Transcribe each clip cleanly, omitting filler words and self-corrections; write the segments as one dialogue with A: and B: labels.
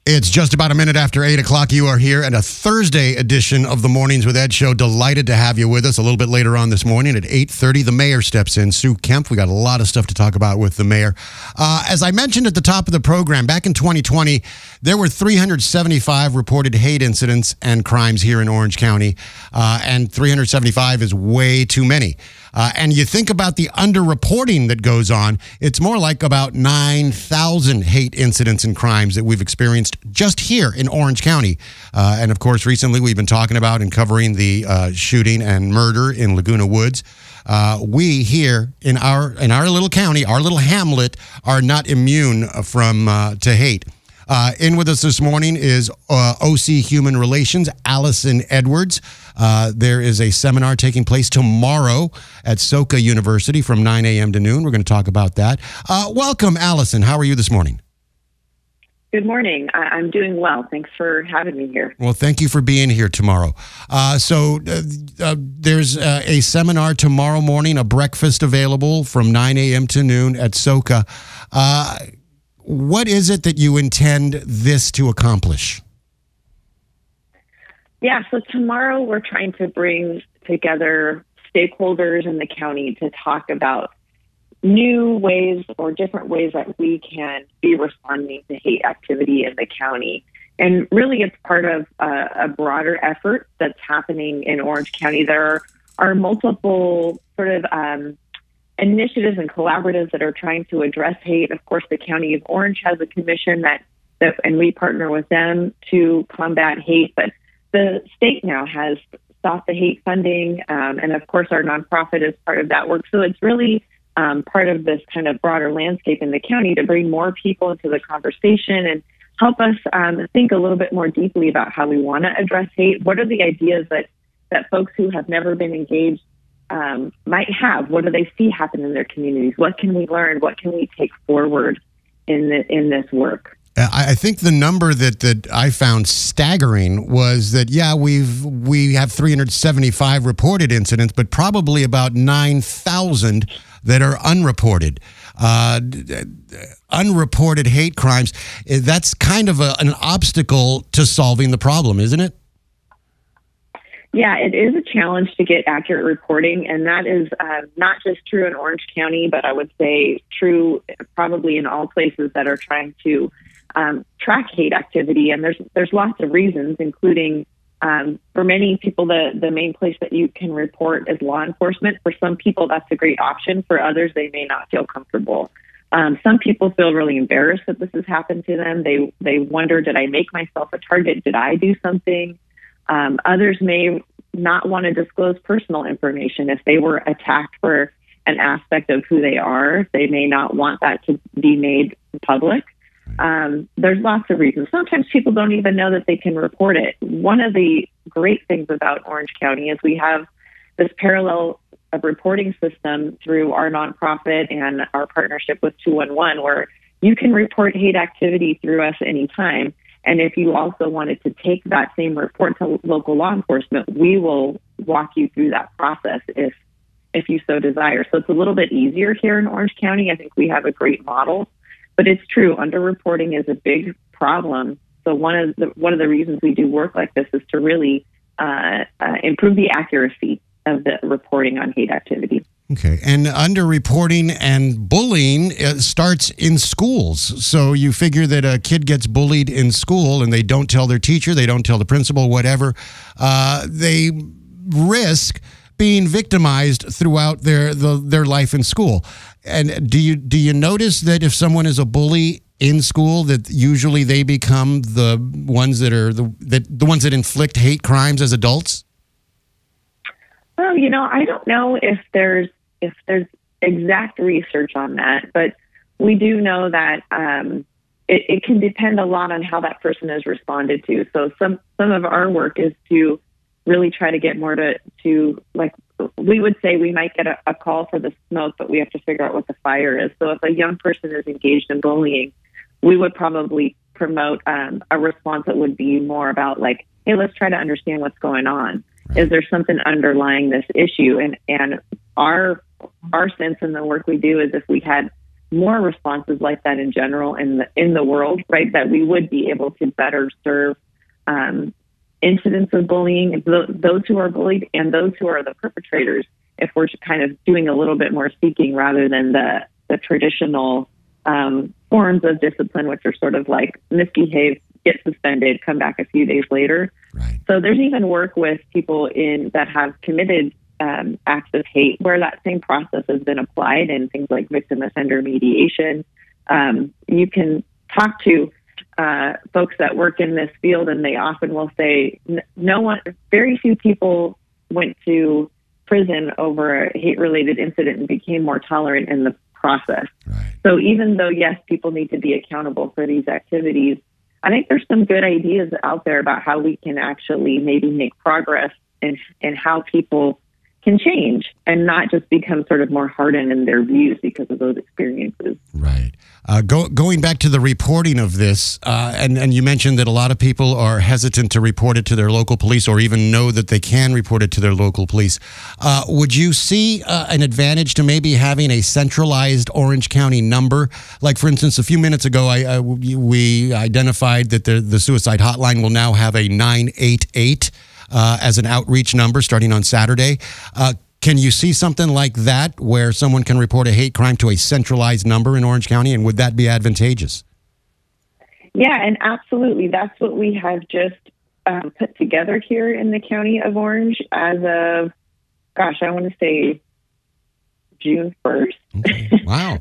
A: It's just about a minute after 8 o'clock. You are here at a Thursday edition of the Mornings with Ed show. Delighted to have you with us. A little bit later on this morning at 8:30, the mayor steps in, Sue Kemp. We got a lot of stuff to talk about with the mayor. As I mentioned at the top of the program, back in 2020, there were 375 reported hate incidents and crimes here in Orange County, and 375 is way too many. And you think about the underreporting that goes on, it's more like about 9,000 hate incidents and crimes that we've experienced just here in Orange County. And of course, recently we've been talking about and covering the shooting and murder in Laguna Woods. We here in our little county, our little hamlet, are not immune to hate. In with us this morning is OC Human Relations, Allison Edwards. There is a seminar taking place tomorrow at SoCA University from 9 a.m. to noon. We're going to talk about that. Welcome, Allison. How are you this morning?
B: Good morning. I'm doing well. Thanks for having me here.
A: Well, thank you for being here tomorrow. There's a seminar tomorrow morning, a breakfast available from 9 a.m. to noon at SoCA. What is it that you intend this to accomplish?
B: Yeah, so tomorrow we're trying to bring together stakeholders in the county to talk about new ways or different ways that we can be responding to hate activity in the county. And really it's part of a broader effort that's happening in Orange County. There are multiple sort of initiatives and collaboratives that are trying to address hate. Of course, the County of Orange has a commission that and we partner with them to combat hate. But the state now has stopped the hate funding, and of course, our nonprofit is part of that work. So it's really part of this kind of broader landscape in the county to bring more people into the conversation and help us think a little bit more deeply about how we want to address hate. What are the ideas that folks who have never been engaged might have? What do they see happen in their communities? What can we learn? What can we take forward in this work?
A: I think the number that I found staggering was that, we have 375 reported incidents, but probably about 9,000 that are unreported. Unreported hate crimes, that's kind of an obstacle to solving the problem, isn't it?
B: Yeah, it is a challenge to get accurate reporting, and that is not just true in Orange County, but I would say true probably in all places that are trying to track hate activity. And there's lots of reasons, including for many people, the main place that you can report is law enforcement. For some people, that's a great option. For others, they may not feel comfortable. Some people feel really embarrassed that this has happened to them. They wonder, did I make myself a target? Did I do something? Others may not want to disclose personal information. If they were attacked for an aspect of who they are, they may not want that to be made public. There's lots of reasons. Sometimes people don't even know that they can report it. One of the great things about Orange County is we have this parallel reporting system through our nonprofit and our partnership with 211, where you can report hate activity through us anytime. And if you also wanted to take that same report to local law enforcement, we will walk you through that process if you so desire. So it's a little bit easier here in Orange County. I think we have a great model. But it's true, underreporting is a big problem. So one of the reasons we do work like this is to really improve the accuracy of the reporting on hate activity.
A: Okay, and underreporting and bullying starts in schools. So you figure that a kid gets bullied in school and they don't tell their teacher, they don't tell the principal, whatever, they risk being victimized throughout their life in school. And do you notice that if someone is a bully in school, that usually they become the ones that are the ones that inflict hate crimes as adults?
B: Well, I don't know if there's exact research on that, but we do know that it can depend a lot on how that person is responded to. So some of our work is to really try to get more to like, we would say we might get a call for the smoke, but we have to figure out what the fire is. So if a young person is engaged in bullying, we would probably promote a response that would be more about like, hey, let's try to understand what's going on. Right. Is there something underlying this issue? And our sense in the work we do is if we had more responses like that in general in the world, right, that we would be able to better serve incidents of bullying, those who are bullied and those who are the perpetrators, if we're kind of doing a little bit more seeking rather than the traditional forms of discipline, which are sort of like misbehave, get suspended, come back a few days later.
A: Right.
B: So there's even work with people that have committed acts of hate where that same process has been applied in things like victim offender mediation. You can talk to folks that work in this field, and they often will say very few people went to prison over a hate-related incident and became more tolerant in the process.
A: Right.
B: So even though, yes, people need to be accountable for these activities, I think there's some good ideas out there about how we can actually maybe make progress in how people can change and not just become sort of more hardened in their views because of those experiences.
A: Right. Going back to the reporting of this, and you mentioned that a lot of people are hesitant to report it to their local police or even know that they can report it to their local police. Would you see an advantage to maybe having a centralized Orange County number? Like, for instance, a few minutes ago, we identified that the suicide hotline will now have a 988 as an outreach number starting on Saturday. Can you see something like that where someone can report a hate crime to a centralized number in Orange County, and would that be advantageous?
B: Yeah, and absolutely. That's what we have just put together here in the county of Orange as of, I want to say June 1st.
A: Okay. Wow.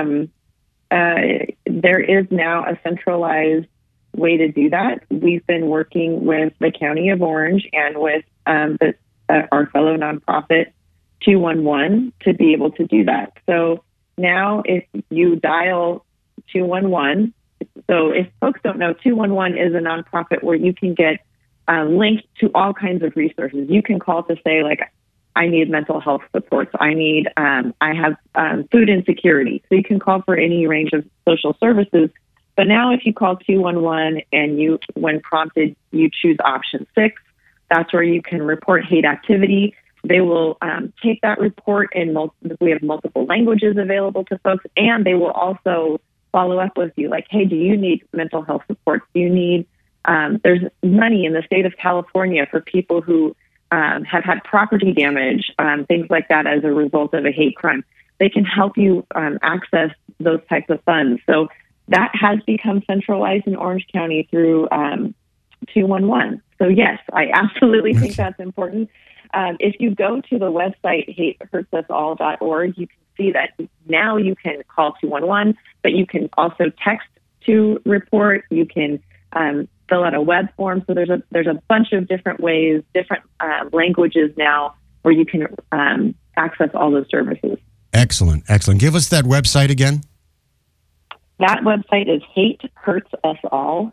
B: There is now a centralized way to do that. We've been working with the County of Orange and with our fellow nonprofit 211 to be able to do that. So now if you dial 211, so if folks don't know, 211 is a nonprofit where you can get linked to all kinds of resources. You can call to say, like, I need mental health supports. I have food insecurity. So you can call for any range of social services. But now if you call 211 and when prompted, you choose option 6, that's where you can report hate activity. They will take that report we have multiple languages available to folks, and they will also follow up with you like, hey, do you need mental health support? Do you need, there's money in the state of California for people who have had property damage, things like that as a result of a hate crime. They can help you access those types of funds. So that has become centralized in Orange County through 211. So yes, I absolutely think that's important. If you go to the website hatehurtsусall.org, you can see that now you can call 211, but you can also text to report. You can fill out a web form. So there's a bunch of different ways, different languages now where you can access all those services.
A: Excellent. Give us that website again.
B: That website is hatehurtsusall.org.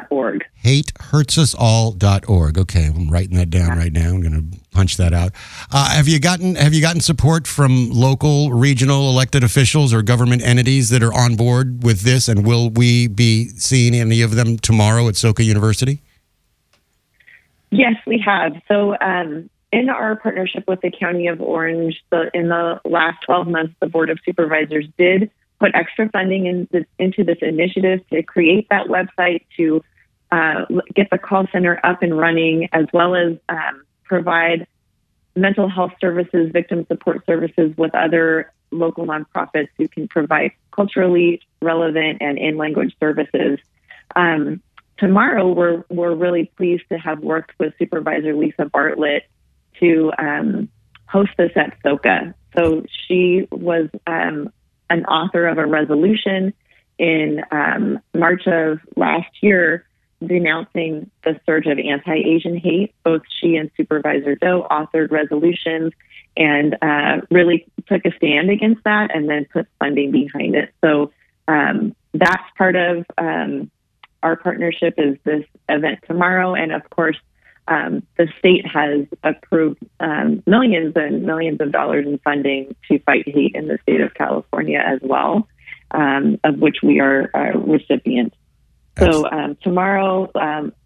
A: hatehurtsusall.org. Okay, I'm writing that down right now. I'm going to punch that out. Have you gotten support from local, regional elected officials or government entities that are on board with this? And will we be seeing any of them tomorrow at Soka University?
B: Yes, we have. So in our partnership with the County of Orange, in the last 12 months, the Board of Supervisors did put extra funding into this initiative to create that website, to get the call center up and running, as well as provide mental health services, victim support services with other local nonprofits who can provide culturally relevant and in-language services. Tomorrow, we're really pleased to have worked with Supervisor Lisa Bartlett to host this at Soka. So she was an author of a resolution in March of last year denouncing the surge of anti-Asian hate. Both she and Supervisor Doe authored resolutions and really took a stand against that and then put funding behind it. So that's part of our partnership is this event tomorrow. And of course, the state has approved millions and millions of dollars in funding to fight hate in the state of California as well, of which we are a recipient. So tomorrow,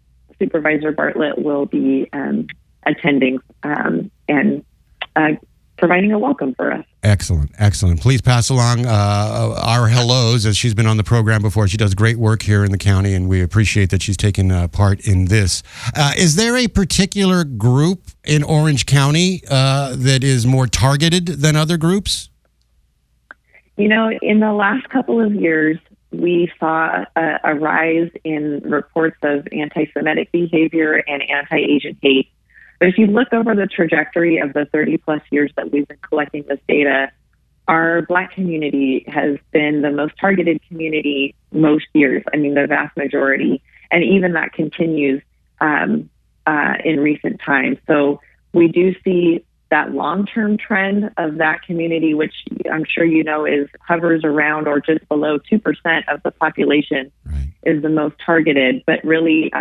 B: Supervisor Bartlett will be attending and providing a welcome for us.
A: Excellent, excellent. Please pass along our hellos, as she's been on the program before. She does great work here in the county, and we appreciate that she's taken part in this. Is there a particular group in Orange County that is more targeted than other groups?
B: You know, in the last couple of years, we saw a rise in reports of anti-Semitic behavior and anti-Asian hate. But if you look over the trajectory of the 30-plus years that we've been collecting this data, our Black community has been the most targeted community most years. I mean, the vast majority. And even that continues in recent times. So we do see that long-term trend of that community, which I'm sure you know hovers around or just below 2% of the population, right, is the most targeted. But really,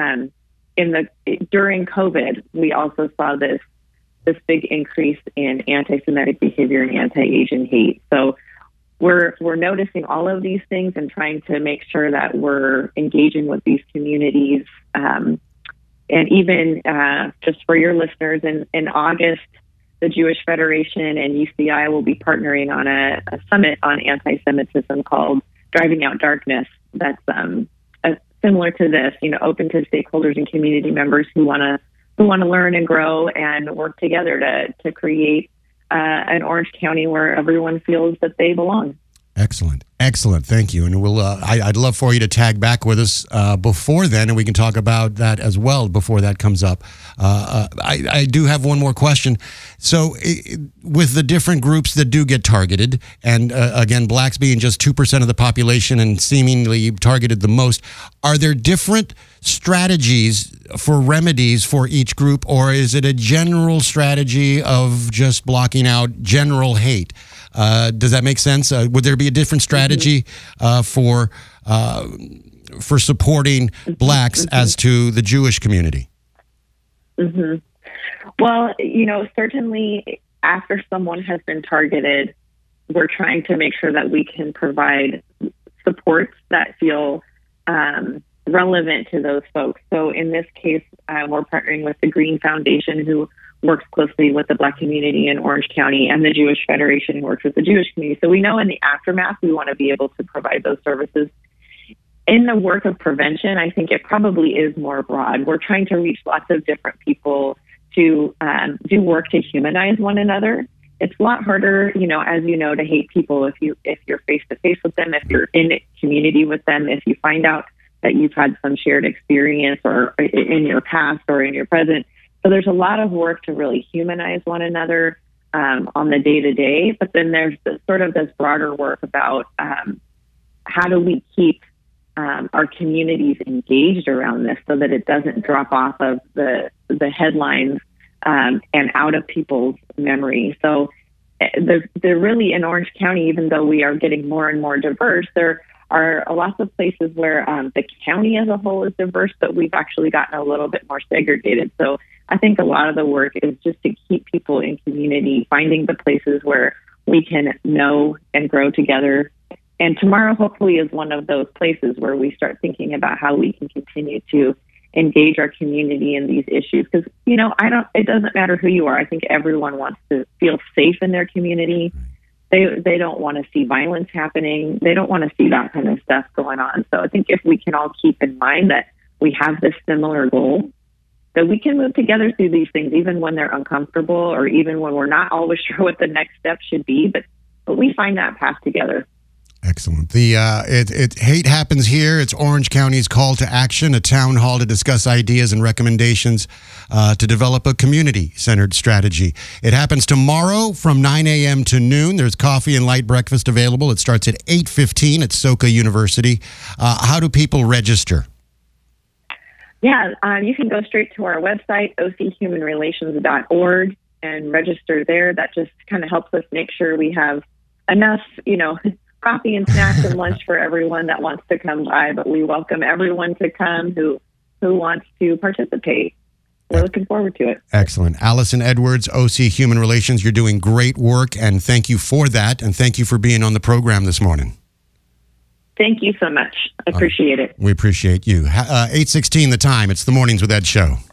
B: during COVID, we also saw this big increase in anti-Semitic behavior and anti-Asian hate. So we're noticing all of these things and trying to make sure that we're engaging with these communities. And even just for your listeners, in August, the Jewish Federation and UCI will be partnering on a summit on anti-Semitism called Driving Out Darkness. That's similar to this, open to stakeholders and community members who want to learn and grow and work together to create an Orange County where everyone feels that they belong.
A: Excellent. Excellent. Thank you. And we'll, I'd love for you to tag back with us before then, and we can talk about that as well before that comes up. I do have one more question. So with the different groups that do get targeted, and again, Blacks being just 2% of the population and seemingly targeted the most, are there different strategies for remedies for each group, or is it a general strategy of just blocking out general hate? Does that make sense? Would there be a different strategy for supporting Blacks as to the Jewish community?
B: Mm-hmm. Well, certainly after someone has been targeted, we're trying to make sure that we can provide supports that feel relevant to those folks. So in this case, we're partnering with the Green Foundation, who works closely with the Black community in Orange County, and the Jewish Federation, who works with the Jewish community. So we know in the aftermath, we want to be able to provide those services. In the work of prevention, I think it probably is more broad. We're trying to reach lots of different people to do work to humanize one another. It's a lot harder, as you know, to hate people if you're face to face with them, if you're in community with them, if you find out that you've had some shared experience or in your past or in your present. So there's a lot of work to really humanize one another on the day-to-day. But then there's this broader work about how do we keep our communities engaged around this so that it doesn't drop off of the headlines and out of people's memory. So they're really in Orange County, even though we are getting more and more diverse, there are lots of places where the county as a whole is diverse, but we've actually gotten a little bit more segregated. So I think a lot of the work is just to keep people in community, finding the places where we can know and grow together. And tomorrow, hopefully, is one of those places where we start thinking about how we can continue to engage our community in these issues. Because, it doesn't matter who you are. I think everyone wants to feel safe in their community. They don't want to see violence happening. They don't want to see that kind of stuff going on. So I think if we can all keep in mind that we have this similar goal, that we can move together through these things, even when they're uncomfortable or even when we're not always sure what the next step should be, but we find that path together.
A: Excellent. Hate happens here. It's Orange County's call to action, a town hall to discuss ideas and recommendations to develop a community-centered strategy. It happens tomorrow from 9 a.m. to noon. There's coffee and light breakfast available. It starts at 8:15 at Soka University. How do people register?
B: Yeah, you can go straight to our website, ochumanrelations.org, and register there. That just kind of helps us make sure we have enough, coffee and snacks and lunch for everyone that wants to come by. But we welcome everyone to come who wants to participate. We're looking forward to it.
A: Excellent. Allison Edwards, OC Human Relations, you're doing great work, and thank you for that, and thank you for being on the program this morning.
B: Thank you so much. I appreciate it.
A: We appreciate you. 8:16 the time. It's the Mornings with Ed show.